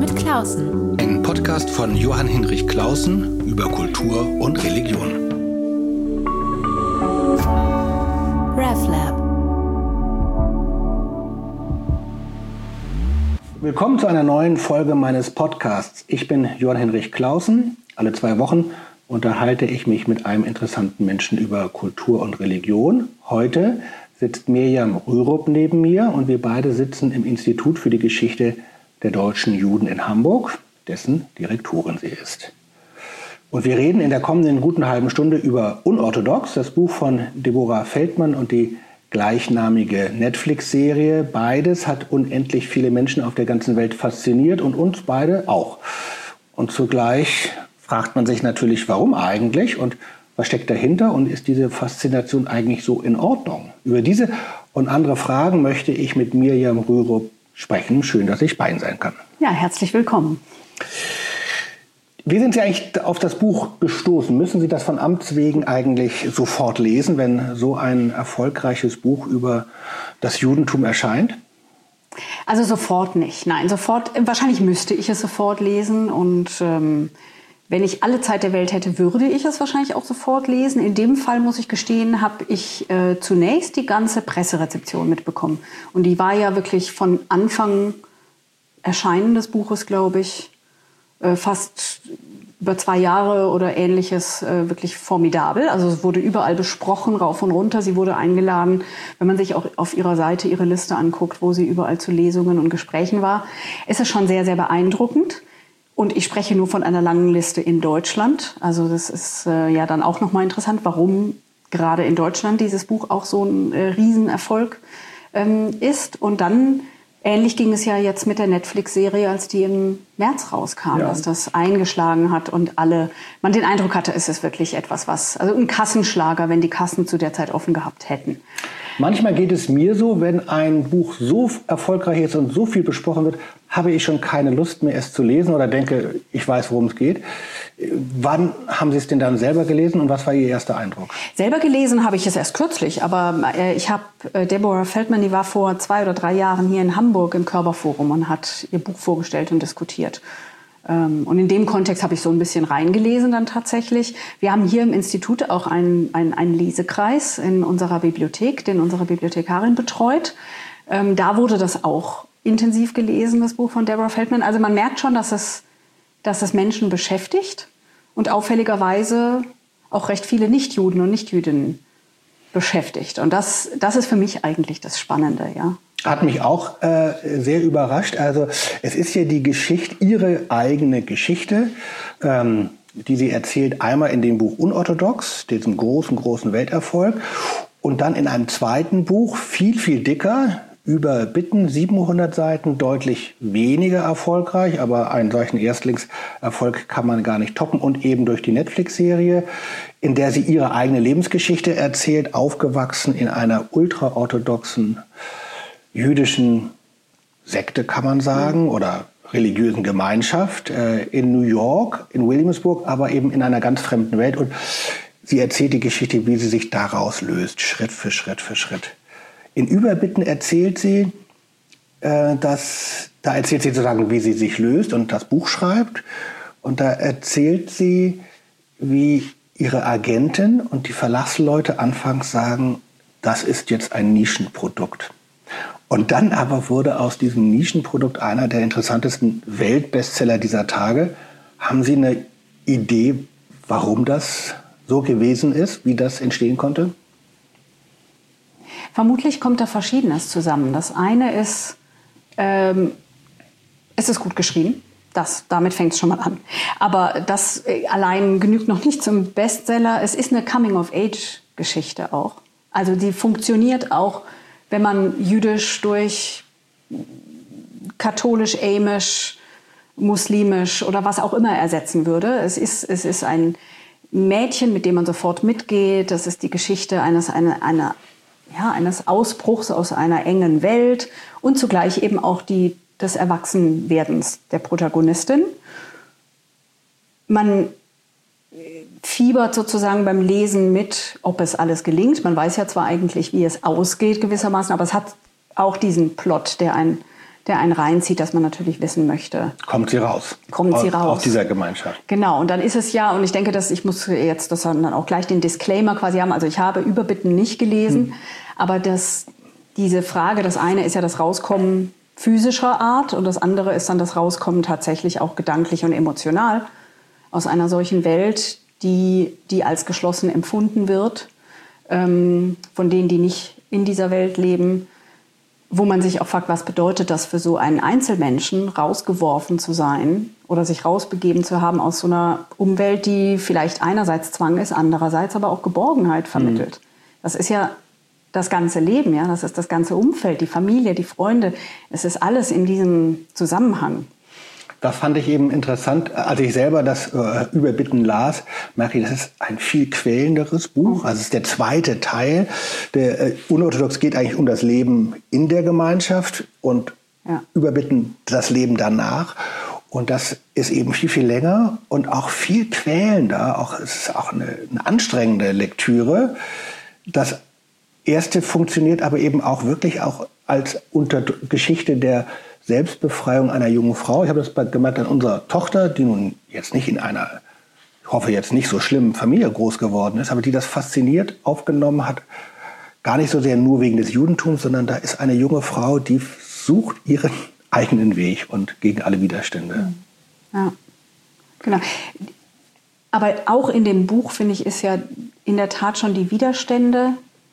mit Clausen. Ein Podcast von Johann Hinrich Clausen über Kultur und Religion. RevLab. Willkommen zu einer neuen Folge meines Podcasts. Ich bin Johann Hinrich Clausen. Alle 2 Wochen unterhalte ich mich mit einem interessanten Menschen über Kultur und Religion. Heute sitzt Mirjam Rürup neben mir und wir beide sitzen im Institut für die Geschichte der deutschen Juden in Hamburg, dessen Direktorin sie ist. Und wir reden in der kommenden guten halben Stunde über Unorthodox, das Buch von Deborah Feldmann und die gleichnamige Netflix-Serie. Beides hat unendlich viele Menschen auf der ganzen Welt fasziniert und uns beide auch. Und zugleich fragt man sich natürlich, warum eigentlich und was steckt dahinter und ist diese Faszination eigentlich so in Ordnung? Über diese und andere Fragen möchte ich mit Mirjam Rürup sprechen. Schön, dass ich bei Ihnen sein kann. Ja, herzlich willkommen. Wie sind Sie eigentlich auf das Buch gestoßen? Müssen Sie das von Amts wegen eigentlich sofort lesen, wenn so ein erfolgreiches Buch über das Judentum erscheint? Also sofort nicht. Nein, sofort. Wahrscheinlich müsste ich es sofort lesen und wenn ich alle Zeit der Welt hätte, würde ich es wahrscheinlich auch sofort lesen. In dem Fall, muss ich gestehen, habe ich zunächst die ganze Presserezeption mitbekommen. Und die war ja wirklich von Anfang Erscheinen des Buches, glaube ich, fast über 2 Jahre oder Ähnliches wirklich formidabel. Also es wurde überall besprochen, rauf und runter. Sie wurde eingeladen, wenn man sich auch auf ihrer Seite ihre Liste anguckt, wo sie überall zu Lesungen und Gesprächen war. Ist es schon sehr, sehr beeindruckend. Und ich spreche nur von einer langen Liste in Deutschland. Also das ist ja dann auch nochmal interessant, warum gerade in Deutschland dieses Buch auch so ein Riesenerfolg ist. Und dann, ähnlich ging es ja jetzt mit der Netflix-Serie, als die im März rauskam, dass das eingeschlagen hat und man den Eindruck hatte, es ist wirklich etwas, also ein Kassenschlager, wenn die Kassen zu der Zeit offen gehabt hätten. Manchmal geht es mir so, wenn ein Buch so erfolgreich ist und so viel besprochen wird, habe ich schon keine Lust mehr, es zu lesen oder denke, ich weiß, worum es geht. Wann haben Sie es denn dann selber gelesen und was war Ihr erster Eindruck? Selber gelesen habe ich es erst kürzlich, aber ich habe Deborah Feldmann, die war vor 2 oder 3 Jahren hier in Hamburg im Körperforum und hat ihr Buch vorgestellt und diskutiert. Und in dem Kontext habe ich so ein bisschen reingelesen dann tatsächlich. Wir haben hier im Institut auch einen Lesekreis in unserer Bibliothek, den unsere Bibliothekarin betreut. Da wurde das auch intensiv gelesen, das Buch von Deborah Feldmann. Also man merkt schon, dass es Menschen beschäftigt und auffälligerweise auch recht viele Nichtjuden und Nichtjüdinnen beschäftigt. Und das ist für mich eigentlich das Spannende, ja. Hat mich auch sehr überrascht. Also es ist ja die Geschichte, Ihre eigene Geschichte, die sie erzählt, einmal in dem Buch Unorthodox, diesem großen Welterfolg, und dann in einem zweiten Buch, viel, viel dicker, über Bitten, 700 Seiten, deutlich weniger erfolgreich, aber einen solchen Erstlingserfolg kann man gar nicht toppen und eben durch die Netflix-Serie, in der sie ihre eigene Lebensgeschichte erzählt, aufgewachsen in einer ultraorthodoxen jüdischen Sekte, kann man sagen, oder religiösen Gemeinschaft in New York, in Williamsburg, aber eben in einer ganz fremden Welt. Und sie erzählt die Geschichte, wie sie sich daraus löst, Schritt für Schritt für Schritt. In Überbitten erzählt sie, sozusagen, wie sie sich löst und das Buch schreibt. Und da erzählt sie, wie ihre Agentin und die Verlagsleute anfangs sagen, das ist jetzt ein Nischenprodukt. Und dann aber wurde aus diesem Nischenprodukt einer der interessantesten Weltbestseller dieser Tage. Haben Sie eine Idee, warum das so gewesen ist, wie das entstehen konnte? Vermutlich kommt da Verschiedenes zusammen. Das eine ist, es ist gut geschrieben. Damit fängt es schon mal an. Aber das allein genügt noch nicht zum Bestseller. Es ist eine Coming-of-Age-Geschichte auch. Also die funktioniert auch, wenn man jüdisch durch katholisch, amisch, muslimisch oder was auch immer ersetzen würde. Es ist ein Mädchen, mit dem man sofort mitgeht. Das ist die Geschichte eines Ausbruchs aus einer engen Welt und zugleich eben auch des Erwachsenwerdens der Protagonistin. Man fiebert sozusagen beim Lesen mit, ob es alles gelingt. Man weiß ja zwar eigentlich, wie es ausgeht gewissermaßen, aber es hat auch diesen Plot, der der einen reinzieht, dass man natürlich wissen möchte. Kommt sie raus? Aus dieser Gemeinschaft. Genau, und dann ist es ja, und ich denke, dass ich muss jetzt das dann auch gleich den Disclaimer quasi haben, also ich habe Überbitten nicht gelesen, aber diese Frage, das eine ist ja das Rauskommen physischer Art und das andere ist dann das Rauskommen tatsächlich auch gedanklich und emotional aus einer solchen Welt, die als geschlossen empfunden wird, von denen, die nicht in dieser Welt leben, wo man sich auch fragt, was bedeutet das für so einen Einzelmenschen, rausgeworfen zu sein oder sich rausbegeben zu haben aus so einer Umwelt, die vielleicht einerseits Zwang ist, andererseits aber auch Geborgenheit vermittelt. Das ist ja das ganze Leben, ja, das ist das ganze Umfeld, die Familie, die Freunde, es ist alles in diesem Zusammenhang. Das fand ich eben interessant. Als ich selber das Überbitten las, merke ich, das ist ein viel quälenderes Buch. Also es ist der zweite Teil. Der Unorthodox geht eigentlich um das Leben in der Gemeinschaft und Überbitten das Leben danach. Und das ist eben viel, viel länger und auch viel quälender. Es ist auch eine anstrengende Lektüre. Das erste funktioniert aber eben auch wirklich auch als Geschichte der Selbstbefreiung einer jungen Frau. Ich habe das gemerkt an unserer Tochter, die nun jetzt nicht in einer, ich hoffe jetzt nicht so schlimmen Familie groß geworden ist, aber die das fasziniert aufgenommen hat. Gar nicht so sehr nur wegen des Judentums, sondern da ist eine junge Frau, die sucht ihren eigenen Weg und gegen alle Widerstände. Ja, genau. Aber auch in dem Buch, finde ich, ist ja in der Tat schon die Widerstände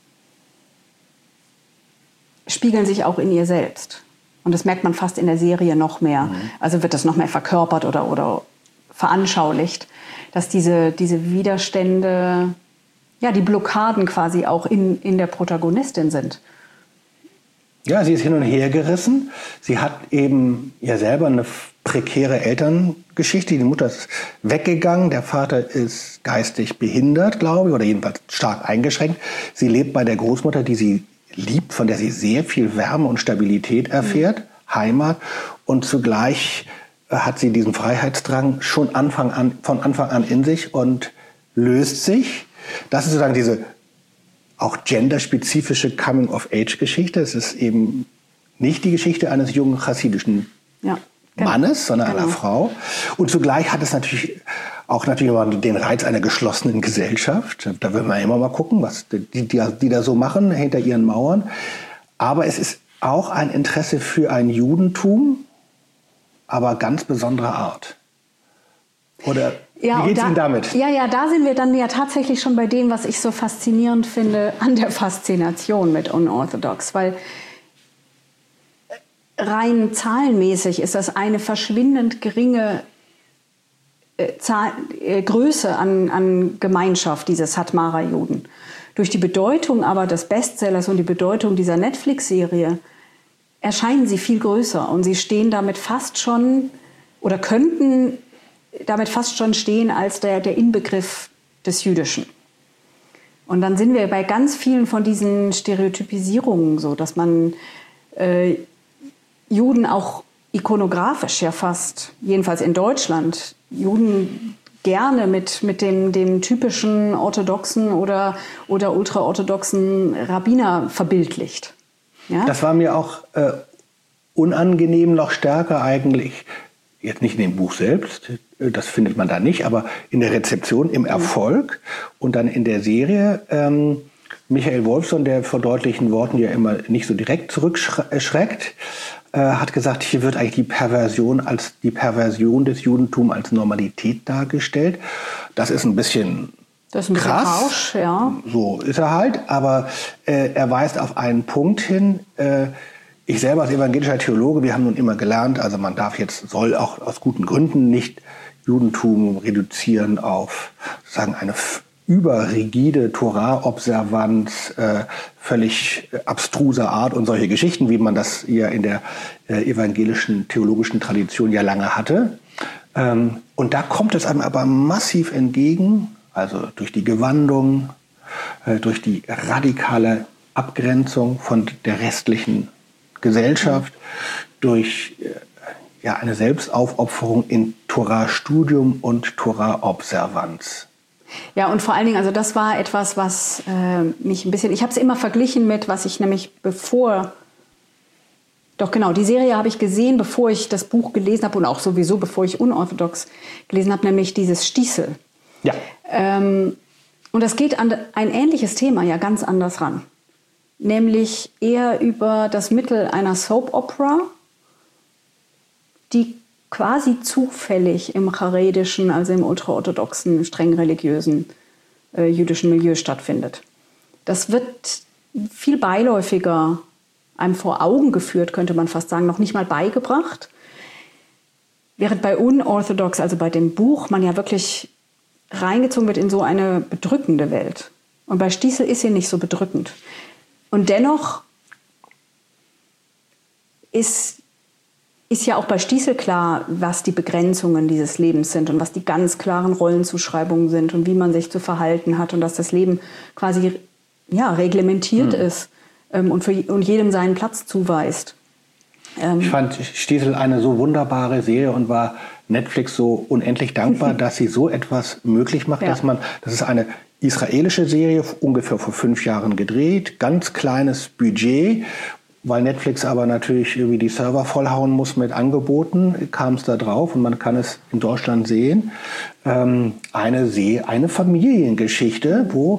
spiegeln sich auch in ihr selbst. Und das merkt man fast in der Serie noch mehr. Also wird das noch mehr verkörpert oder veranschaulicht, dass diese Widerstände, ja, die Blockaden quasi auch in der Protagonistin sind. Ja, sie ist hin und her gerissen. Sie hat eben ja selber eine prekäre Elterngeschichte. Die Mutter ist weggegangen, der Vater ist geistig behindert, glaube ich, oder jedenfalls stark eingeschränkt. Sie lebt bei der Großmutter, die sie liebt, von der sie sehr viel Wärme und Stabilität erfährt, Heimat. Und zugleich hat sie diesen Freiheitsdrang schon von Anfang an in sich und löst sich. Das ist sozusagen diese auch genderspezifische Coming-of-Age-Geschichte. Es ist eben nicht die Geschichte eines jungen chassidischen Mannes, sondern einer Frau. Und zugleich hat es natürlich den Reiz einer geschlossenen Gesellschaft. Da will man immer mal gucken, was die da so machen hinter ihren Mauern. Aber es ist auch ein Interesse für ein Judentum, aber ganz besonderer Art. Oder wie geht's Ihnen damit? Ja, da sind wir dann ja tatsächlich schon bei dem, was ich so faszinierend finde an der Faszination mit Unorthodox. Weil rein zahlenmäßig ist das eine verschwindend geringe Größe an Gemeinschaft, diese Satmara-Juden. Durch die Bedeutung aber des Bestsellers und die Bedeutung dieser Netflix-Serie erscheinen sie viel größer und sie stehen damit fast schon oder könnten damit fast schon stehen als der Inbegriff des Jüdischen. Und dann sind wir bei ganz vielen von diesen Stereotypisierungen so, dass man Juden auch ikonografisch ja fast, jedenfalls in Deutschland, Juden gerne mit dem typischen orthodoxen oder ultraorthodoxen Rabbiner verbildlicht. Ja? Das war mir auch unangenehm, noch stärker eigentlich, jetzt nicht in dem Buch selbst, das findet man da nicht, aber in der Rezeption, im Erfolg und dann in der Serie. Michael Wolfson, der vor deutlichen Worten ja immer nicht so direkt zurückschreckt, hat gesagt, hier wird eigentlich die Perversion des Judentums als Normalität dargestellt. Das ist ein bisschen krass. Rausch, ja. So ist er halt, aber er weist auf einen Punkt hin. Ich selber als evangelischer Theologe, wir haben nun immer gelernt, also man soll auch aus guten Gründen nicht Judentum reduzieren auf sagen eine überrigide Torah-Observanz, völlig abstruser Art und solche Geschichten, wie man das ja in der evangelischen theologischen Tradition ja lange hatte. Und da kommt es einem aber massiv entgegen, also durch die Gewandung, durch die radikale Abgrenzung von der restlichen Gesellschaft, durch eine Selbstaufopferung in Torah-Studium und Torah-Observanz. Ja, und vor allen Dingen, also das war etwas, was mich ein bisschen, ich habe es immer verglichen mit, was ich nämlich bevor Doch, genau. Die Serie habe ich gesehen, bevor ich das Buch gelesen habe und auch sowieso, bevor ich Unorthodox gelesen habe, nämlich dieses Stiesel. Ja. Und das geht an ein ähnliches Thema ja ganz anders ran. Nämlich eher über das Mittel einer Soap-Opera, die quasi zufällig im charedischen, also im ultraorthodoxen, streng religiösen jüdischen Milieu stattfindet. Das wird viel beiläufiger einem vor Augen geführt, könnte man fast sagen, noch nicht mal beigebracht. Während bei Unorthodox, also bei dem Buch, man ja wirklich reingezogen wird in so eine bedrückende Welt. Und bei Stiesel ist sie nicht so bedrückend. Und dennoch ist ja auch bei Stiesel klar, was die Begrenzungen dieses Lebens sind und was die ganz klaren Rollenzuschreibungen sind und wie man sich zu verhalten hat und dass das Leben quasi reglementiert ist und jedem seinen Platz zuweist. Ich fand Stiesel eine so wunderbare Serie und war Netflix so unendlich dankbar, dass sie so etwas möglich macht, das ist eine israelische Serie, ungefähr vor 5 Jahren gedreht, ganz kleines Budget, weil Netflix aber natürlich irgendwie die Server vollhauen muss mit Angeboten, kam es da drauf und man kann es in Deutschland sehen. Eine Familiengeschichte, wo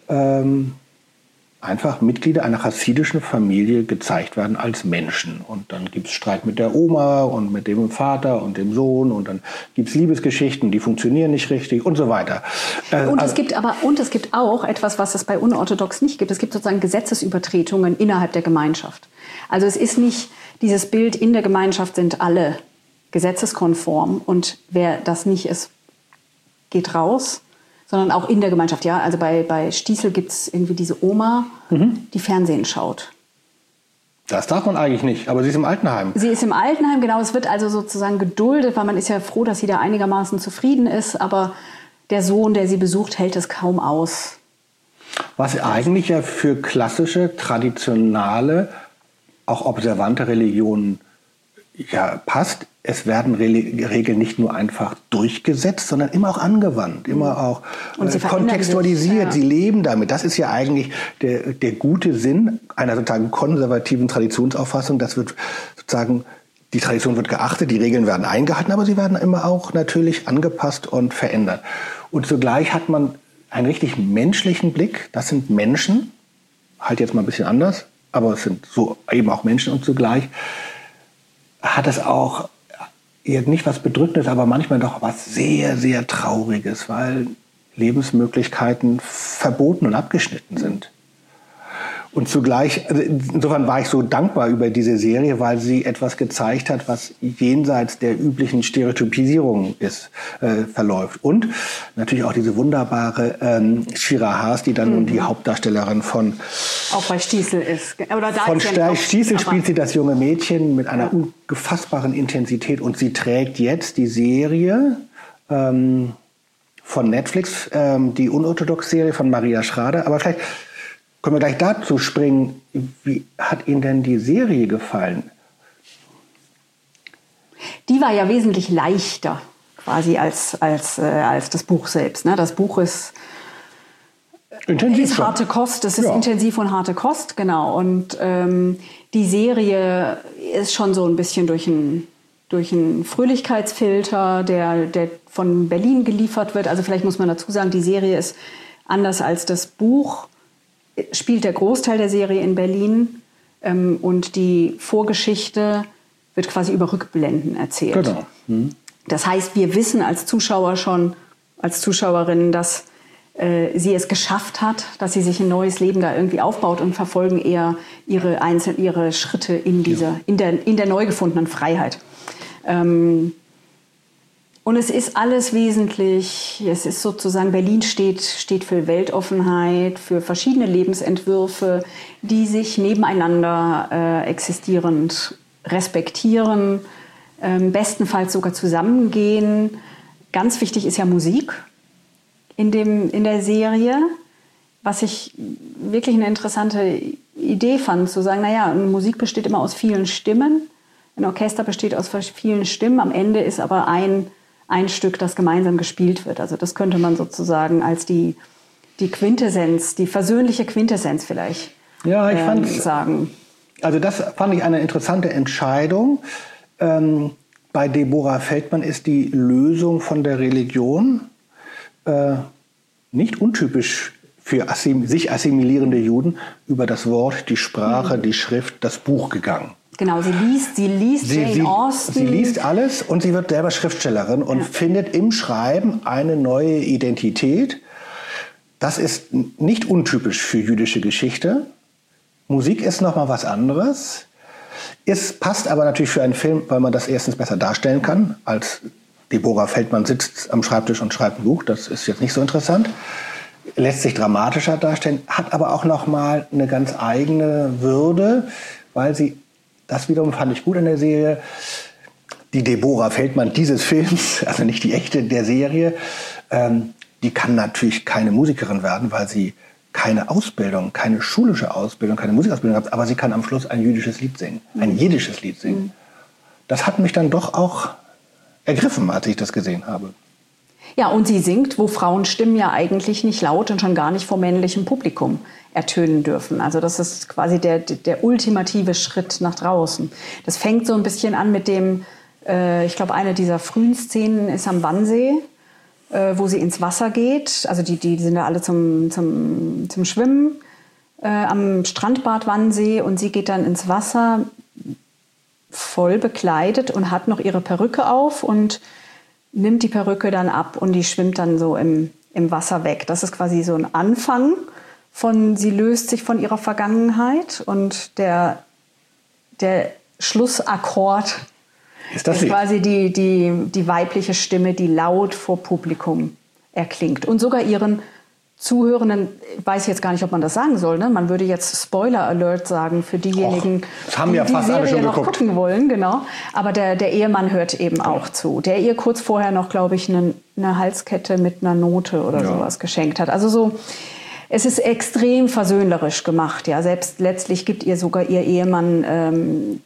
einfach Mitglieder einer chassidischen Familie gezeigt werden als Menschen. Und dann gibt es Streit mit der Oma und mit dem Vater und dem Sohn und dann gibt es Liebesgeschichten, die funktionieren nicht richtig und so weiter. Es gibt auch etwas, was es bei Unorthodox nicht gibt. Es gibt sozusagen Gesetzesübertretungen innerhalb der Gemeinschaft. Also es ist nicht dieses Bild, in der Gemeinschaft sind alle gesetzeskonform und wer das nicht ist, geht raus, sondern auch in der Gemeinschaft. Ja, also bei Stiesel gibt es irgendwie diese Oma, die Fernsehen schaut. Das darf man eigentlich nicht, aber sie ist im Altenheim. Sie ist im Altenheim, genau. Es wird also sozusagen geduldet, weil man ist ja froh, dass sie da einigermaßen zufrieden ist. Aber der Sohn, der sie besucht, hält es kaum aus. Was eigentlich ja für klassische, traditionale, auch observante Religionen ja passt. Es werden Regeln nicht nur einfach durchgesetzt, sondern immer auch angewandt, immer auch kontextualisiert. Sie leben damit. Das ist ja eigentlich der gute Sinn einer sozusagen konservativen Traditionsauffassung. Das wird sozusagen, die Tradition wird geachtet, die Regeln werden eingehalten, aber sie werden immer auch natürlich angepasst und verändert. Und zugleich hat man einen richtig menschlichen Blick. Das sind Menschen, halt jetzt mal ein bisschen anders, aber es sind so eben auch Menschen und zugleich hat es auch nicht was Bedrückendes, aber manchmal doch was sehr, sehr Trauriges, weil Lebensmöglichkeiten verboten und abgeschnitten sind. Und zugleich, also insofern war ich so dankbar über diese Serie, weil sie etwas gezeigt hat, was jenseits der üblichen Stereotypisierung verläuft. Und natürlich auch diese wunderbare Shira Haas, die dann nun die Hauptdarstellerin von auch bei Stiesel ist. Oder da von ist Stiesel spielt sie das junge Mädchen mit einer ungefassbaren Intensität und sie trägt jetzt die Serie von Netflix, die Unorthodox-Serie von Maria Schrader. Aber vielleicht können wir gleich dazu springen. Wie hat Ihnen denn die Serie gefallen? Die war ja wesentlich leichter quasi als das Buch selbst. Ne? Das Buch ist harte Kost. Das ist intensiv und harte Kost, genau. Und die Serie ist schon so ein bisschen durch einen Fröhlichkeitsfilter, der von Berlin geliefert wird. Also vielleicht muss man dazu sagen, die Serie ist anders als das Buch, spielt der Großteil der Serie in Berlin und die Vorgeschichte wird quasi über Rückblenden erzählt. Genau. Das heißt, wir wissen als Zuschauer schon, als Zuschauerinnen, dass sie es geschafft hat, dass sie sich ein neues Leben da irgendwie aufbaut und verfolgen eher ihre Schritte in der neu gefundenen Freiheit. Und es ist alles wesentlich, es ist sozusagen, Berlin steht für Weltoffenheit, für verschiedene Lebensentwürfe, die sich nebeneinander existierend respektieren, bestenfalls sogar zusammengehen. Ganz wichtig ist ja Musik in der Serie, was ich wirklich eine interessante Idee fand, zu sagen, naja, Musik besteht immer aus vielen Stimmen, ein Orchester besteht aus vielen Stimmen, am Ende ist aber ein Stück, das gemeinsam gespielt wird. Also das könnte man sozusagen als die Quintessenz, die versöhnliche Quintessenz vielleicht sagen. Also das fand ich eine interessante Entscheidung. Bei Deborah Feldman ist die Lösung von der Religion nicht untypisch für sich assimilierende Juden über das Wort, die Sprache, die Schrift, das Buch gegangen. Genau, sie liest Jane Austen. Sie liest alles und sie wird selber Schriftstellerin und findet im Schreiben eine neue Identität. Das ist nicht untypisch für jüdische Geschichte. Musik ist noch mal was anderes. Es passt aber natürlich für einen Film, weil man das erstens besser darstellen kann, als Deborah Feldman sitzt am Schreibtisch und schreibt ein Buch. Das ist jetzt nicht so interessant. Lässt sich dramatischer darstellen, hat aber auch noch mal eine ganz eigene Würde, weil sie, das wiederum fand ich gut in der Serie, die Deborah Feldman dieses Films, also nicht die echte der Serie, die kann natürlich keine Musikerin werden, weil sie keine Ausbildung, keine schulische Ausbildung, keine Musikausbildung hat, aber sie kann am Schluss ein jüdisches Lied singen, ein jiddisches Lied singen. Das hat mich dann doch auch ergriffen, als ich das gesehen habe. Ja, und sie singt, wo Frauenstimmen ja eigentlich nicht laut und schon gar nicht vor männlichem Publikum ertönen dürfen. Also das ist quasi der ultimative Schritt nach draußen. Das fängt so ein bisschen an mit dem, ich glaube, eine dieser frühen Szenen ist am Wannsee, wo sie ins Wasser geht. Also die sind da alle zum Schwimmen am Strandbad Wannsee und sie geht dann ins Wasser voll bekleidet und hat noch ihre Perücke auf und nimmt die Perücke dann ab und die schwimmt dann so im Wasser weg. Das ist quasi so ein Anfang von, sie löst sich von ihrer Vergangenheit und der Schlussakkord ist quasi die weibliche Stimme, die laut vor Publikum erklingt. Und sogar ihren Zuhörenden, weiß ich jetzt gar nicht, ob man das sagen soll, ne? Man würde jetzt Spoiler Alert sagen für diejenigen, die ja fast alle schon noch gucken wollen, genau. Aber der Ehemann hört eben auch zu, der ihr kurz vorher noch, glaube ich, eine Halskette mit einer Note oder sowas geschenkt hat. Also so, es ist extrem versöhnlerisch gemacht. Ja, selbst letztlich gibt ihr sogar ihr Ehemann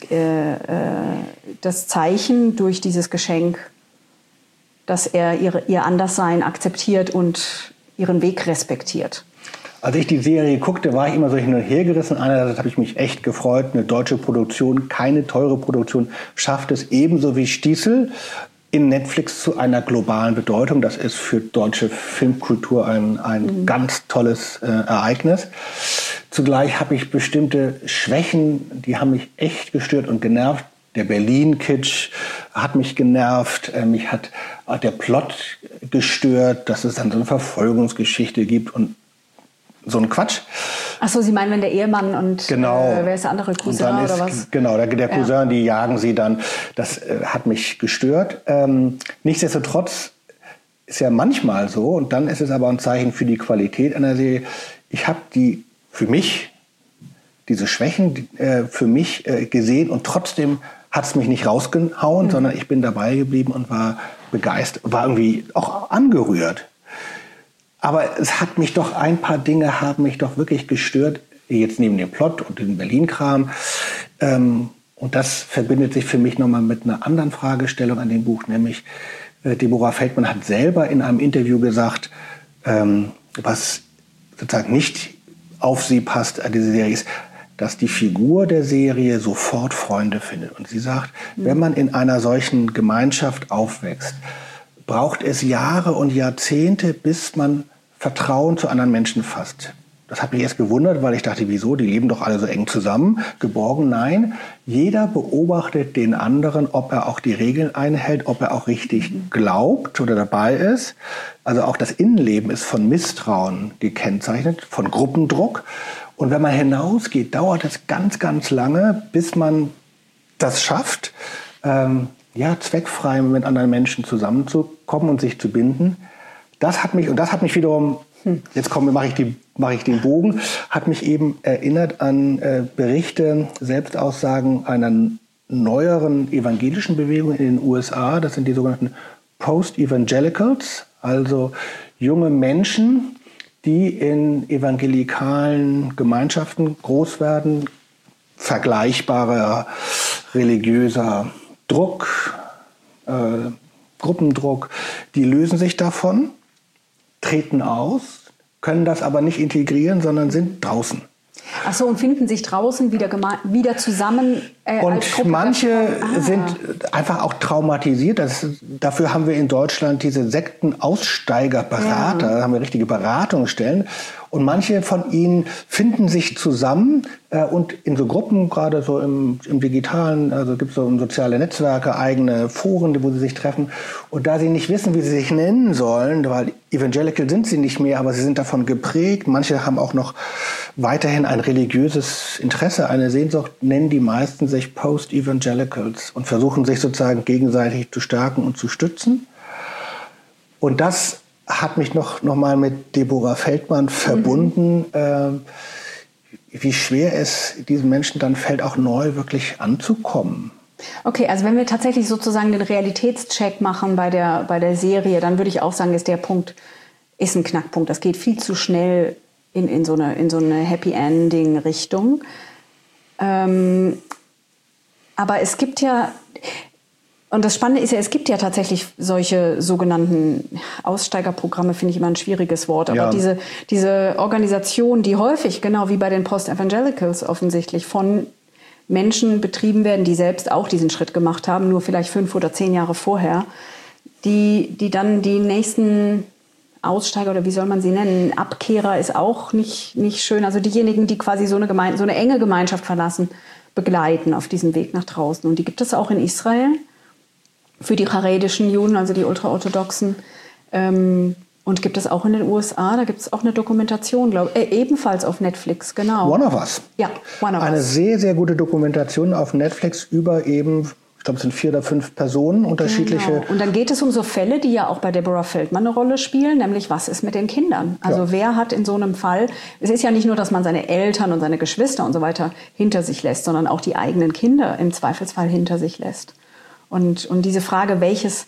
das Zeichen durch dieses Geschenk, dass er ihr Anderssein akzeptiert und ihren Weg respektiert. Als ich die Serie guckte, war ich immer so hin und her gerissen. Einerseits habe ich mich echt gefreut, eine deutsche Produktion, keine teure Produktion, schafft es ebenso wie Stiesel in Netflix zu einer globalen Bedeutung. Das ist für deutsche Filmkultur ein ganz tolles Ereignis. Zugleich habe ich bestimmte Schwächen, die haben mich echt gestört und genervt. Der Berlin-Kitsch hat mich genervt, mich hat der Plot gestört, dass es dann so eine Verfolgungsgeschichte gibt und so ein Quatsch. Ach so, Sie meinen, wenn der Ehemann und wer ist der andere, Cousin oder was? Genau, der Cousin, die jagen sie dann. Das hat mich gestört. Nichtsdestotrotz ist ja manchmal so, und dann ist es aber ein Zeichen für die Qualität einer Serie. Ich habe diese Schwächen für mich gesehen und trotzdem hat es mich nicht rausgehauen, sondern ich bin dabei geblieben und war begeistert, war irgendwie auch angerührt. Aber es hat mich doch, ein paar Dinge haben mich doch wirklich gestört, jetzt neben dem Plot und dem Berlin-Kram. Und das verbindet sich für mich nochmal mit einer anderen Fragestellung an dem Buch, nämlich Deborah Feldman hat selber in einem Interview gesagt, was sozusagen nicht auf sie passt an diese Serie ist, dass die Figur der Serie sofort Freunde findet. Und sie sagt, wenn man in einer solchen Gemeinschaft aufwächst, braucht es Jahre und Jahrzehnte, bis man Vertrauen zu anderen Menschen fasst. Das hat mich erst gewundert, weil ich dachte, wieso? Die leben doch alle so eng zusammen, geborgen. Nein, jeder beobachtet den anderen, ob er auch die Regeln einhält, ob er auch richtig glaubt oder dabei ist. Also auch das Innenleben ist von Misstrauen gekennzeichnet, von Gruppendruck. Und wenn man hinausgeht, dauert es ganz, ganz lange, bis man das schafft, zweckfrei mit anderen Menschen zusammenzukommen und sich zu binden. Das hat mich wiederum, mache ich den Bogen, hat mich eben erinnert an Berichte, Selbstaussagen einer neueren evangelischen Bewegung in den USA. Das sind die sogenannten Post-Evangelicals, also junge Menschen, die in evangelikalen Gemeinschaften groß werden, vergleichbarer religiöser Druck, Gruppendruck, die lösen sich davon, treten aus, können das aber nicht integrieren, sondern sind draußen. Ach so, und finden sich draußen wieder zusammen. Und manche sind einfach auch traumatisiert. Dafür haben wir in Deutschland diese Sektenaussteigerberater, da haben wir richtige Beratungsstellen. Und manche von ihnen finden sich zusammen und in so Gruppen, gerade so im Digitalen, also gibt es so soziale Netzwerke, eigene Foren, wo sie sich treffen. Und da sie nicht wissen, wie sie sich nennen sollen, weil evangelical sind sie nicht mehr, aber sie sind davon geprägt. Manche haben auch noch weiterhin ein religiöses Interesse, eine Sehnsucht, nennen die meisten sich Post-Evangelicals und versuchen sich sozusagen gegenseitig zu stärken und zu stützen. Und das hat mich noch mal mit Deborah Feldmann verbunden, wie schwer es diesen Menschen dann fällt, auch neu wirklich anzukommen. Okay, also wenn wir tatsächlich sozusagen den Realitätscheck machen bei der Serie, dann würde ich auch sagen, ist ein Knackpunkt. Das geht viel zu schnell in so eine Happy Ending Richtung. Aber es gibt ja, und das Spannende ist ja, es gibt ja tatsächlich solche sogenannten Aussteigerprogramme, finde ich immer ein schwieriges Wort. Aber diese Organisation, die häufig, genau wie bei den Post-Evangelicals offensichtlich, von Menschen betrieben werden, die selbst auch diesen Schritt gemacht haben, nur vielleicht 5 oder 10 Jahre vorher, die dann die nächsten Aussteiger, oder wie soll man sie nennen, Abkehrer ist auch nicht schön. Also diejenigen, die quasi so eine enge Gemeinschaft verlassen, begleiten auf diesem Weg nach draußen. Und die gibt es auch in Israel für die charedischen Juden, also die ultraorthodoxen. Und gibt es auch in den USA. Da gibt es auch eine Dokumentation, glaube ich, ebenfalls auf Netflix, genau. One of Us. Ja, One of Us. Eine sehr, sehr gute Dokumentation auf Netflix über eben, ich glaube, es sind 4 oder 5 Personen, unterschiedliche. Genau. Und dann geht es um so Fälle, die ja auch bei Deborah Feldmann eine Rolle spielen, nämlich was ist mit den Kindern? Also wer hat in so einem Fall, es ist ja nicht nur, dass man seine Eltern und seine Geschwister und so weiter hinter sich lässt, sondern auch die eigenen Kinder im Zweifelsfall hinter sich lässt. Und diese Frage, welches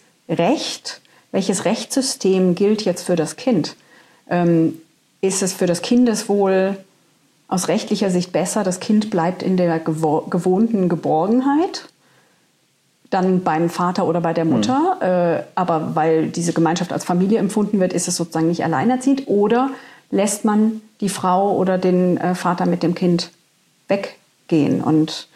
Rechtssystem gilt jetzt für das Kind? Ist es für das Kindeswohl aus rechtlicher Sicht besser, das Kind bleibt in der gewohnten Geborgenheit, dann beim Vater oder bei der Mutter, aber weil diese Gemeinschaft als Familie empfunden wird, ist es sozusagen nicht alleinerziehend, oder lässt man die Frau oder den Vater mit dem Kind weggehen? Und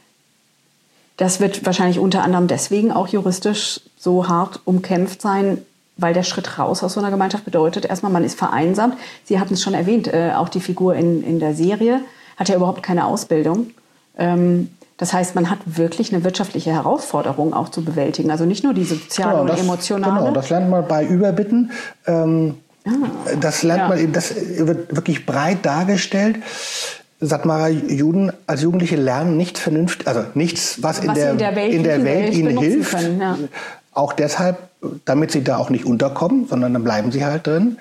das wird wahrscheinlich unter anderem deswegen auch juristisch so hart umkämpft sein, weil der Schritt raus aus so einer Gemeinschaft bedeutet, erstmal, man ist vereinsamt. Sie hatten es schon erwähnt, auch die Figur in der Serie hat ja überhaupt keine Ausbildung. Das heißt, man hat wirklich eine wirtschaftliche Herausforderung auch zu bewältigen. Also nicht nur die soziale und emotionale. Genau, das lernt man bei Überbitten. Das lernt man eben, das wird wirklich breit dargestellt. Satmarer Juden als Jugendliche lernen nicht vernünftig, also nichts, was in der Welt ihnen hilft. Können, ja. Auch deshalb, damit sie da auch nicht unterkommen, sondern dann bleiben sie halt drin.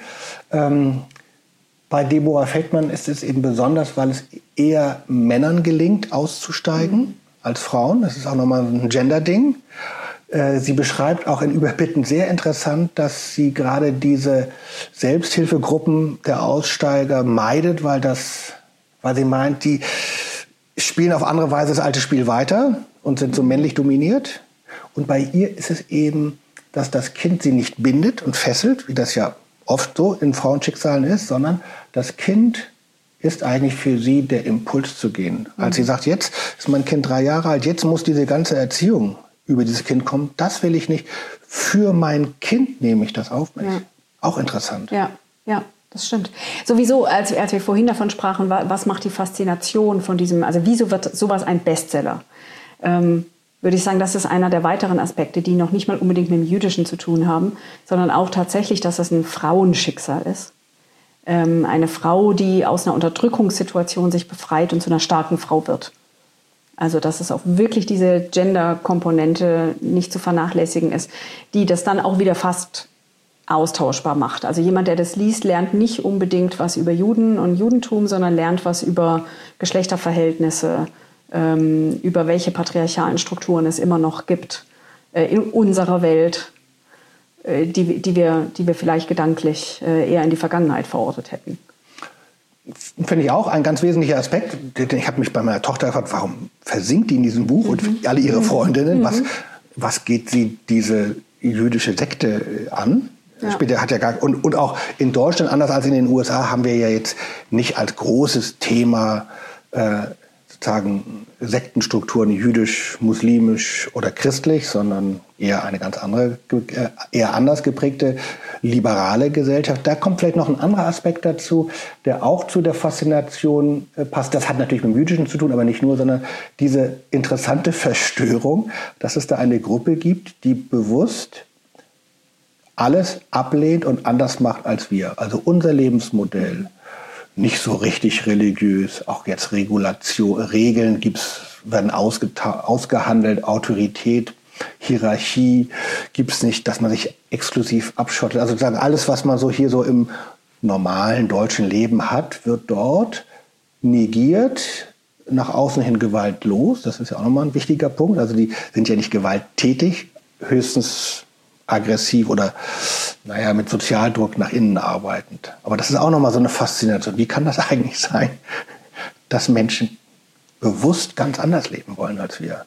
Bei Deborah Feldmann ist es eben besonders, weil es eher Männern gelingt, auszusteigen als Frauen. Das ist auch nochmal ein Gender-Ding. Sie beschreibt auch in Überbitten sehr interessant, dass sie gerade diese Selbsthilfegruppen der Aussteiger meidet, weil sie meint, die spielen auf andere Weise das alte Spiel weiter und sind so männlich dominiert. Und bei ihr ist es eben, dass das Kind sie nicht bindet und fesselt, wie das ja oft so in Frauenschicksalen ist, sondern das Kind ist eigentlich für sie der Impuls zu gehen. Als sie sagt, jetzt ist mein Kind 3 Jahre alt, jetzt muss diese ganze Erziehung über dieses Kind kommen, das will ich nicht. Für mein Kind nehme ich das auf mich. Ja. Auch interessant. Ja. Das stimmt. Sowieso, als wir vorhin davon sprachen, was macht die Faszination von diesem, also wieso wird sowas ein Bestseller? Würde ich sagen, das ist einer der weiteren Aspekte, die noch nicht mal unbedingt mit dem Jüdischen zu tun haben, sondern auch tatsächlich, dass es ein Frauenschicksal ist. Eine Frau, die aus einer Unterdrückungssituation sich befreit und zu einer starken Frau wird. Also dass es auch wirklich diese Gender-Komponente nicht zu vernachlässigen ist, die das dann auch wieder fast austauschbar macht. Also jemand, der das liest, lernt nicht unbedingt was über Juden und Judentum, sondern lernt was über Geschlechterverhältnisse, über welche patriarchalen Strukturen es immer noch gibt in unserer Welt, die wir vielleicht gedanklich eher in die Vergangenheit verortet hätten. Finde ich auch ein ganz wesentlicher Aspekt. Ich habe mich bei meiner Tochter gefragt, warum versinkt die in diesem Buch und alle ihre Freundinnen, was geht sie diese jüdische Sekte an? Ja. Später hat ja und auch in Deutschland, anders als in den USA, haben wir ja jetzt nicht als großes Thema sozusagen Sektenstrukturen jüdisch, muslimisch oder christlich, sondern eher eine ganz andere, eher anders geprägte liberale Gesellschaft. Da kommt vielleicht noch ein anderer Aspekt dazu, der auch zu der Faszination passt. Das hat natürlich mit dem Jüdischen zu tun, aber nicht nur, sondern diese interessante Verstörung, dass es da eine Gruppe gibt, die bewusst alles ablehnt und anders macht als wir. Also unser Lebensmodell, nicht so richtig religiös, auch jetzt Regeln werden ausgehandelt, Autorität, Hierarchie gibt's nicht, dass man sich exklusiv abschottet. Also sozusagen alles, was man so hier so im normalen deutschen Leben hat, wird dort negiert, nach außen hin gewaltlos. Das ist ja auch nochmal ein wichtiger Punkt. Also die sind ja nicht gewalttätig, höchstens aggressiv oder mit Sozialdruck nach innen arbeitend. Aber das ist auch nochmal so eine Faszination. Wie kann das eigentlich sein, dass Menschen bewusst ganz anders leben wollen als wir?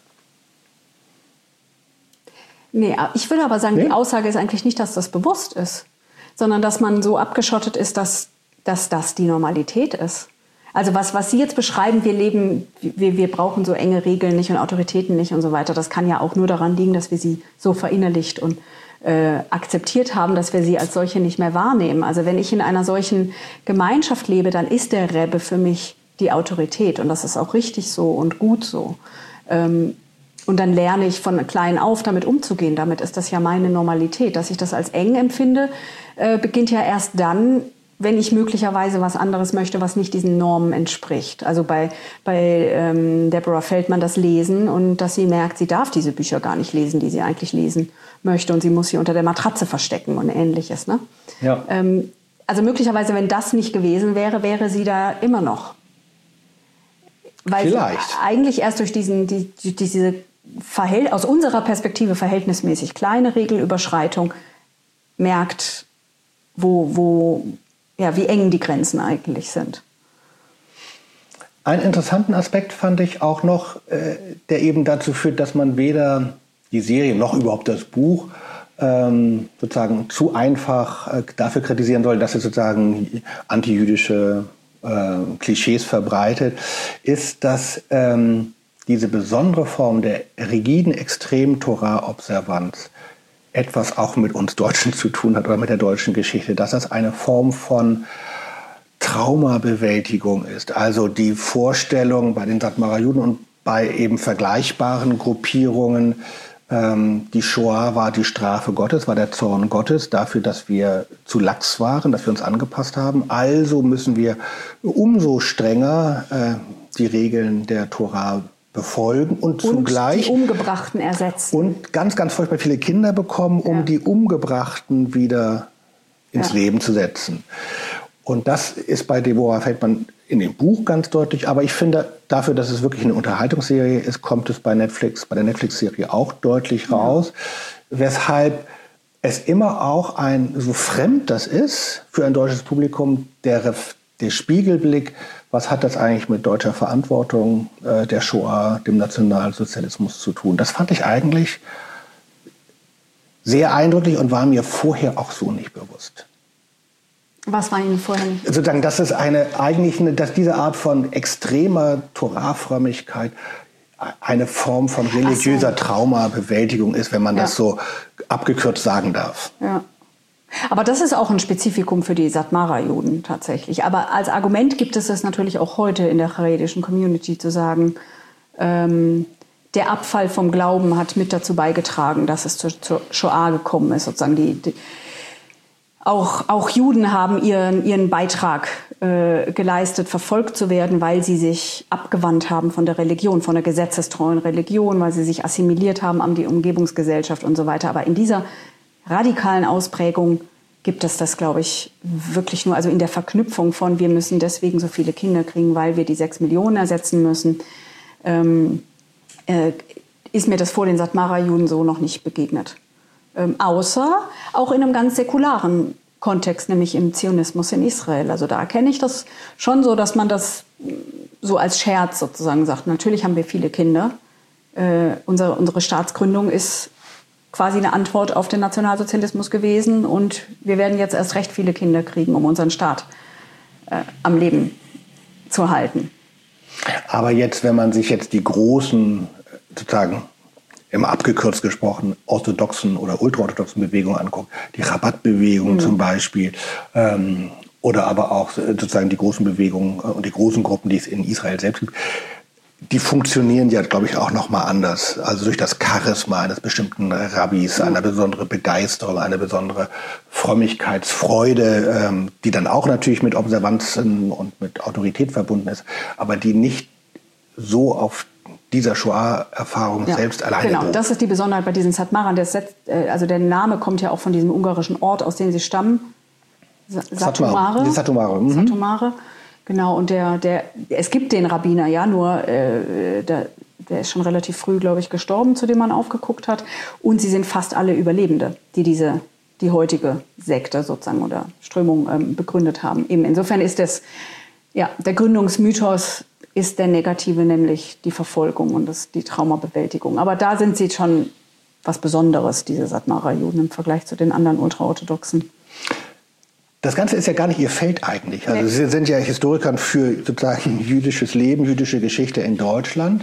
Nee, ich würde aber sagen, die Aussage ist eigentlich nicht, dass das bewusst ist, sondern dass man so abgeschottet ist, dass das die Normalität ist. Also was Sie jetzt beschreiben, wir brauchen so enge Regeln nicht und Autoritäten nicht und so weiter, das kann ja auch nur daran liegen, dass wir sie so verinnerlicht und akzeptiert haben, dass wir sie als solche nicht mehr wahrnehmen. Also wenn ich in einer solchen Gemeinschaft lebe, dann ist der Rebbe für mich die Autorität und das ist auch richtig so und gut so. Und dann lerne ich von klein auf damit umzugehen. Damit ist das ja meine Normalität. Dass ich das als eng empfinde, beginnt ja erst dann, wenn ich möglicherweise was anderes möchte, was nicht diesen Normen entspricht. Also bei Deborah Feldman das Lesen und dass sie merkt, sie darf diese Bücher gar nicht lesen, die sie eigentlich lesen möchte und sie muss sie unter der Matratze verstecken und Ähnliches. Ne? Ja. Also möglicherweise, wenn das nicht gewesen wäre, wäre sie da immer noch. Weil vielleicht. Sie eigentlich erst durch diese aus unserer Perspektive verhältnismäßig kleine Regelüberschreitung merkt, wie eng die Grenzen eigentlich sind. Einen interessanten Aspekt fand ich auch noch, der eben dazu führt, dass man weder die Serie noch überhaupt das Buch sozusagen zu einfach dafür kritisieren soll, dass es sozusagen antijüdische Klischees verbreitet, ist, dass diese besondere Form der rigiden Extrem-Torah-Observanz etwas auch mit uns Deutschen zu tun hat oder mit der deutschen Geschichte, dass das eine Form von Traumabewältigung ist. Also die Vorstellung bei den Satmarer Juden und bei eben vergleichbaren Gruppierungen, die Shoah war die Strafe Gottes, war der Zorn Gottes dafür, dass wir zu lax waren, dass wir uns angepasst haben. Also müssen wir umso strenger die Regeln der Torah befolgen und zugleich die Umgebrachten ersetzen. Und ganz, ganz furchtbar viele Kinder bekommen, um die Umgebrachten wieder ins Leben zu setzen. Und das ist bei Deborah Feldman in dem Buch ganz deutlich. Aber ich finde, dafür, dass es wirklich eine Unterhaltungsserie ist, kommt es bei der Netflix-Serie auch deutlich raus. Weshalb es immer auch so fremd das ist für ein deutsches Publikum, der Spiegelblick, was hat das eigentlich mit deutscher Verantwortung der Shoah, dem Nationalsozialismus zu tun? Das fand ich eigentlich sehr eindrücklich und war mir vorher auch so nicht bewusst. Was war Ihnen vorher nicht? Sozusagen, dass es dass diese Art von extremer Torah-Frömmigkeit eine Form von religiöser Traumabewältigung ist, wenn man das so abgekürzt sagen darf. Ja. Aber das ist auch ein Spezifikum für die Satmarer-Juden tatsächlich. Aber als Argument gibt es natürlich auch heute in der charedischen Community zu sagen, der Abfall vom Glauben hat mit dazu beigetragen, dass es zur Shoah gekommen ist. Sozusagen auch Juden haben ihren Beitrag geleistet, verfolgt zu werden, weil sie sich abgewandt haben von der Religion, von der gesetzestreuen Religion, weil sie sich assimiliert haben an die Umgebungsgesellschaft und so weiter. Aber in dieser radikalen Ausprägung gibt es das, glaube ich, wirklich nur, also in der Verknüpfung von, wir müssen deswegen so viele Kinder kriegen, weil wir die 6 Millionen ersetzen müssen, ist mir das vor den Satmarer-Juden so noch nicht begegnet. Außer auch in einem ganz säkularen Kontext, nämlich im Zionismus in Israel. Also da erkenne ich das schon so, dass man das so als Scherz sozusagen sagt. Natürlich haben wir viele Kinder. Unsere Staatsgründung ist quasi eine Antwort auf den Nationalsozialismus gewesen und wir werden jetzt erst recht viele Kinder kriegen, um unseren Staat am Leben zu halten. Aber jetzt, wenn man sich jetzt die großen, sozusagen immer abgekürzt gesprochen, orthodoxen oder ultraorthodoxen Bewegungen anguckt, die Chabad-Bewegung zum Beispiel, oder aber auch sozusagen die großen Bewegungen und die großen Gruppen, die es in Israel selbst gibt, die funktionieren ja, glaube ich, auch nochmal anders. Also durch das Charisma eines bestimmten Rabbis, eine besondere Begeisterung, eine besondere Frömmigkeitsfreude, die dann auch natürlich mit Observanzen und mit Autorität verbunden ist, aber die nicht so auf dieser Shoah-Erfahrung selbst alleine Genau, beruht. das ist die Besonderheit bei diesen Satmarern. Also der Name kommt ja auch von diesem ungarischen Ort, aus dem sie stammen. Satomare. Satomare. Genau, und es gibt den Rabbiner, ja, nur der ist schon relativ früh, glaube ich, gestorben, zu dem man aufgeguckt hat. Und sie sind fast alle Überlebende, die heutige Sekte sozusagen oder Strömung begründet haben. Eben insofern ist der Gründungsmythos ist der negative, nämlich die Verfolgung und die Traumabewältigung. Aber da sind sie schon was Besonderes, diese Satmarer Juden, im Vergleich zu den anderen Ultraorthodoxen. Das Ganze ist ja gar nicht Ihr Feld eigentlich. Also Sie sind ja Historiker für sozusagen jüdisches Leben, jüdische Geschichte in Deutschland.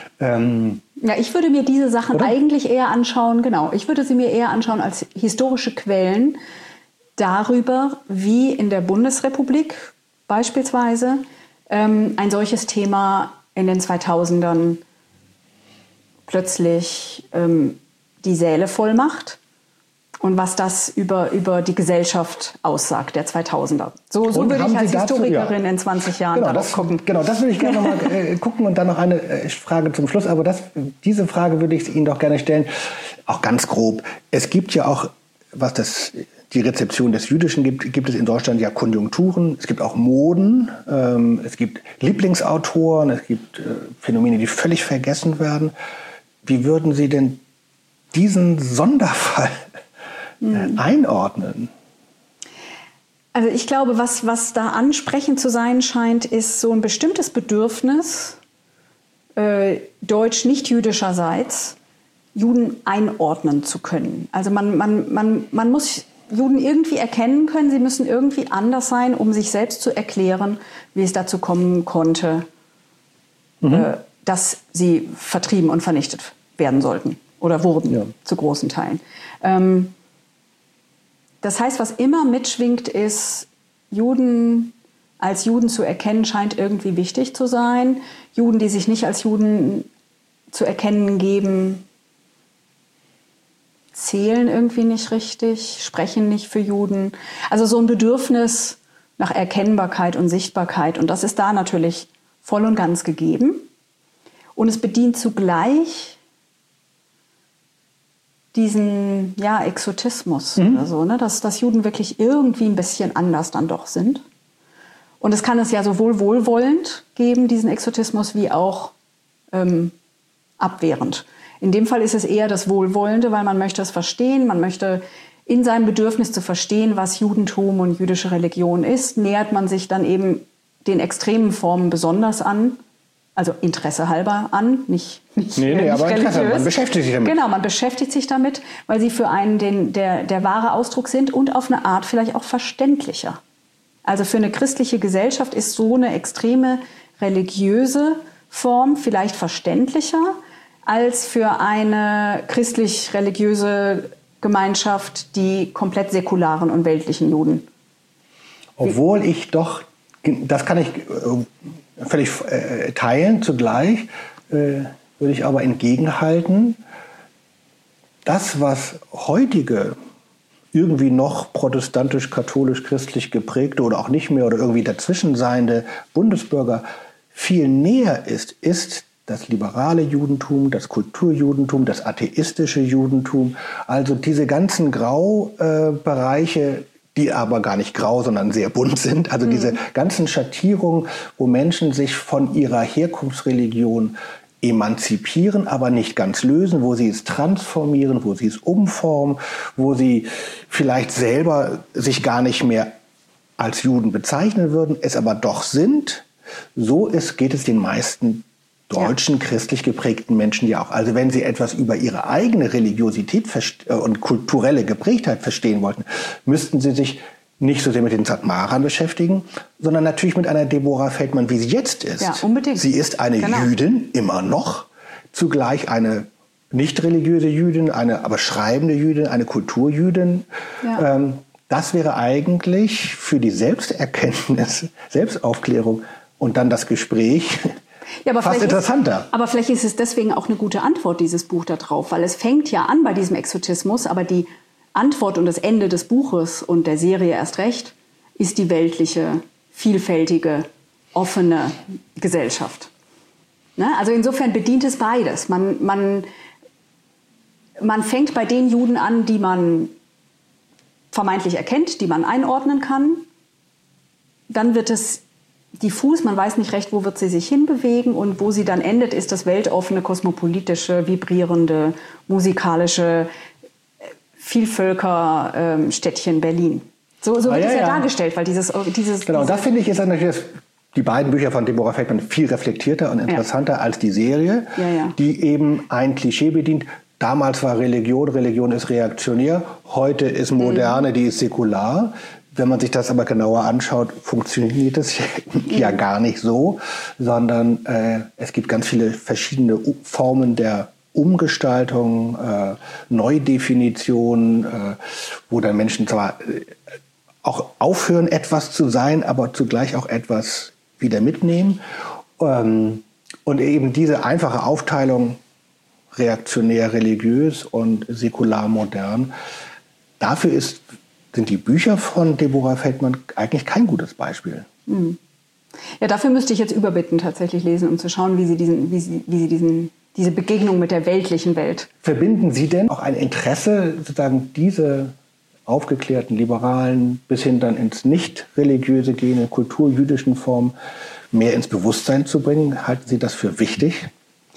Ja, ich würde mir diese Sachen eigentlich eher anschauen, genau. Ich würde sie mir eher anschauen als historische Quellen darüber, wie in der Bundesrepublik beispielsweise ein solches Thema in den 2000ern plötzlich die Säle voll macht. Und was das über die Gesellschaft aussagt, der 2000er. So würde ich als Historikerin in 20 Jahren darauf gucken. Genau, das würde ich gerne noch mal gucken. Und dann noch eine Frage zum Schluss. Aber diese Frage würde ich Ihnen doch gerne stellen, auch ganz grob. Es gibt ja auch, was die Rezeption des Jüdischen gibt es in Deutschland ja Konjunkturen. Es gibt auch Moden. Es gibt Lieblingsautoren. Es gibt Phänomene, die völlig vergessen werden. Wie würden Sie denn diesen Sonderfall einordnen? Also ich glaube, was da ansprechend zu sein scheint, ist so ein bestimmtes Bedürfnis deutsch-nicht-jüdischerseits, Juden einordnen zu können. Also man muss Juden irgendwie erkennen können, sie müssen irgendwie anders sein, um sich selbst zu erklären, wie es dazu kommen konnte, dass sie vertrieben und vernichtet werden sollten oder wurden, zu großen Teilen. Das heißt, was immer mitschwingt, ist, Juden als Juden zu erkennen, scheint irgendwie wichtig zu sein. Juden, die sich nicht als Juden zu erkennen geben, zählen irgendwie nicht richtig, sprechen nicht für Juden. Also so ein Bedürfnis nach Erkennbarkeit und Sichtbarkeit. Und das ist da natürlich voll und ganz gegeben. Und es bedient zugleich diesen Exotismus oder so, ne? Dass Juden wirklich irgendwie ein bisschen anders dann doch sind. Und es kann es ja sowohl wohlwollend geben, diesen Exotismus, wie auch abwehrend. In dem Fall ist es eher das Wohlwollende, weil man möchte es verstehen, man möchte in seinem Bedürfnis zu verstehen, was Judentum und jüdische Religion ist, nähert man sich dann eben den extremen Formen besonders an. Also Interesse halber an, nicht aber religiös. Man beschäftigt sich damit. Genau, man beschäftigt sich damit, weil sie für einen der wahre Ausdruck sind und auf eine Art vielleicht auch verständlicher. Also für eine christliche Gesellschaft ist so eine extreme religiöse Form vielleicht verständlicher als für eine christlich-religiöse Gemeinschaft die komplett säkularen und weltlichen Juden. Obwohl ich doch, das kann ich völlig teilen, zugleich würde ich aber entgegenhalten, das, was heutige irgendwie noch protestantisch, katholisch, christlich geprägte oder auch nicht mehr oder irgendwie dazwischen seiende Bundesbürger viel näher ist das liberale Judentum, das Kulturjudentum, das atheistische Judentum, also diese ganzen Graubereiche, die aber gar nicht grau, sondern sehr bunt sind. Also diese ganzen Schattierungen, wo Menschen sich von ihrer Herkunftsreligion emanzipieren, aber nicht ganz lösen, wo sie es transformieren, wo sie es umformen, wo sie vielleicht selber sich gar nicht mehr als Juden bezeichnen würden, es aber doch sind. So geht es den meisten deutschen, christlich geprägten Menschen ja auch. Also wenn sie etwas über ihre eigene Religiosität und kulturelle Geprägtheit verstehen wollten, müssten sie sich nicht so sehr mit den Satmarern beschäftigen, sondern natürlich mit einer Deborah Feldman, wie sie jetzt ist. Ja, unbedingt. Sie ist eine Jüdin, immer noch, zugleich eine nicht religiöse Jüdin, eine aber schreibende Jüdin, eine Kulturjüdin. Ja. Das wäre eigentlich für die Selbsterkenntnis, Selbstaufklärung und dann das Gespräch fast interessanter. Aber vielleicht ist es deswegen auch eine gute Antwort, dieses Buch da drauf, weil es fängt ja an bei diesem Exotismus, aber die Antwort und das Ende des Buches und der Serie erst recht ist die weltliche, vielfältige, offene Gesellschaft. Ne? Also insofern bedient es beides. Man fängt bei den Juden an, die man vermeintlich erkennt, die man einordnen kann. Dann wird es diffus, man weiß nicht recht, wo wird sie sich hinbewegen, und wo sie dann endet, ist das weltoffene, kosmopolitische, vibrierende, musikalische Vielvölker-Städtchen Berlin. So wird es ja dargestellt, weil dieses genau, da finde ich, ist natürlich die beiden Bücher von Deborah Feldman viel reflektierter und interessanter als die Serie, die eben ein Klischee bedient. Damals war Religion ist reaktionär, heute ist Moderne, die ist säkular. Wenn man sich das aber genauer anschaut, funktioniert das ja gar nicht so, sondern es gibt ganz viele verschiedene Formen der Umgestaltung, Neudefinition, wo dann Menschen zwar auch aufhören, etwas zu sein, aber zugleich auch etwas wieder mitnehmen. Und eben diese einfache Aufteilung reaktionär religiös und säkular modern, dafür sind die Bücher von Deborah Feldman eigentlich kein gutes Beispiel. Ja, dafür müsste ich jetzt Überbitten tatsächlich lesen, um zu schauen, wie sie diese Begegnung mit der weltlichen Welt. Verbinden Sie denn auch ein Interesse, sozusagen diese aufgeklärten Liberalen bis hin dann ins nicht religiöse gehende kulturjüdischen Formen mehr ins Bewusstsein zu bringen? Halten Sie das für wichtig?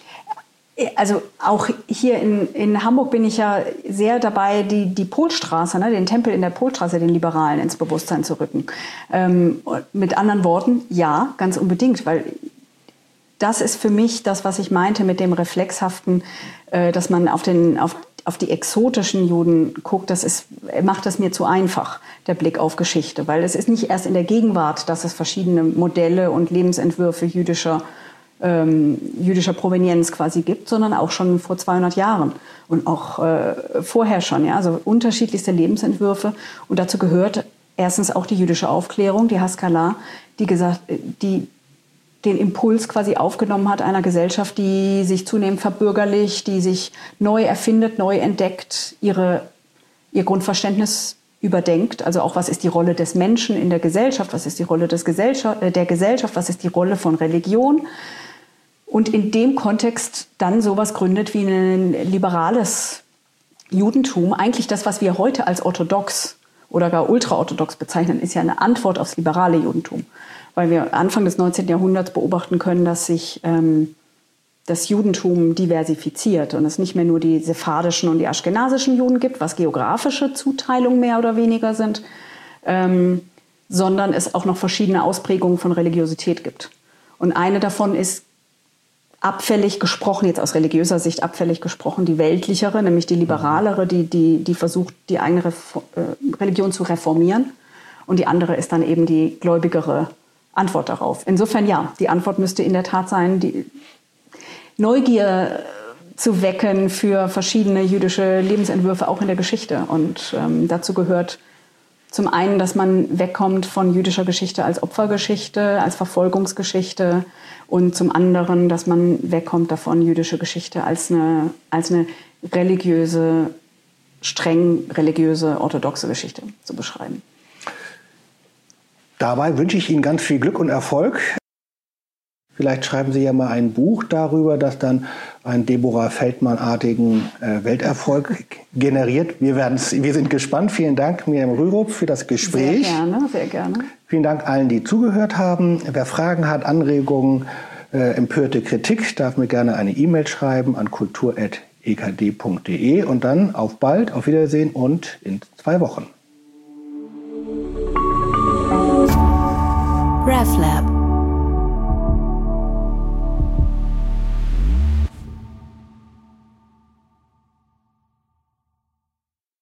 Also auch hier in Hamburg bin ich ja sehr dabei, die Polstraße, den Tempel in der Polstraße, den Liberalen ins Bewusstsein zu rücken. Mit anderen Worten, ja, ganz unbedingt, weil das ist für mich das, was ich meinte mit dem Reflexhaften, dass man auf die exotischen Juden guckt. Macht es mir zu einfach, der Blick auf Geschichte, weil es ist nicht erst in der Gegenwart, dass es verschiedene Modelle und Lebensentwürfe jüdischer Provenienz quasi gibt, sondern auch schon vor 200 Jahren und auch vorher schon. Ja? Also unterschiedlichste Lebensentwürfe. Und dazu gehört erstens auch die jüdische Aufklärung, die Haskalah, die den Impuls quasi aufgenommen hat einer Gesellschaft, die sich zunehmend verbürgerlicht, die sich neu erfindet, neu entdeckt, ihr Grundverständnis überdenkt. Also auch, was ist die Rolle des Menschen in der Gesellschaft, was ist die Rolle der Gesellschaft, was ist die Rolle von Religion. Und in dem Kontext dann sowas gründet wie ein liberales Judentum. Eigentlich das, was wir heute als orthodox oder gar ultraorthodox bezeichnen, ist ja eine Antwort aufs liberale Judentum. Weil wir Anfang des 19. Jahrhunderts beobachten können, dass sich das Judentum diversifiziert und es nicht mehr nur die sephardischen und die aschkenasischen Juden gibt, was geografische Zuteilungen mehr oder weniger sind, sondern es auch noch verschiedene Ausprägungen von Religiosität gibt. Und eine davon ist abfällig gesprochen, jetzt aus religiöser Sicht abfällig gesprochen, die weltlichere, nämlich die liberalere, die versucht, die eigene Religion zu reformieren. Und die andere ist dann eben die gläubigere Antwort darauf. Insofern ja, die Antwort müsste in der Tat sein, die Neugier zu wecken für verschiedene jüdische Lebensentwürfe auch in der Geschichte. Und dazu gehört zum einen, dass man wegkommt von jüdischer Geschichte als Opfergeschichte, als Verfolgungsgeschichte, und zum anderen, dass man wegkommt davon, jüdische Geschichte als eine religiöse, streng religiöse, orthodoxe Geschichte zu beschreiben. Dabei wünsche ich Ihnen ganz viel Glück und Erfolg. Vielleicht schreiben Sie ja mal ein Buch darüber, das dann einen Deborah Feldman-artigen Welterfolg generiert. Wir sind gespannt. Vielen Dank, Miriam Rürup, für das Gespräch. Sehr gerne, sehr gerne. Vielen Dank allen, die zugehört haben. Wer Fragen hat, Anregungen, empörte Kritik, darf mir gerne eine E-Mail schreiben an kultur@ekd.de. Und dann auf bald, auf Wiedersehen und in 2 Wochen. RefLab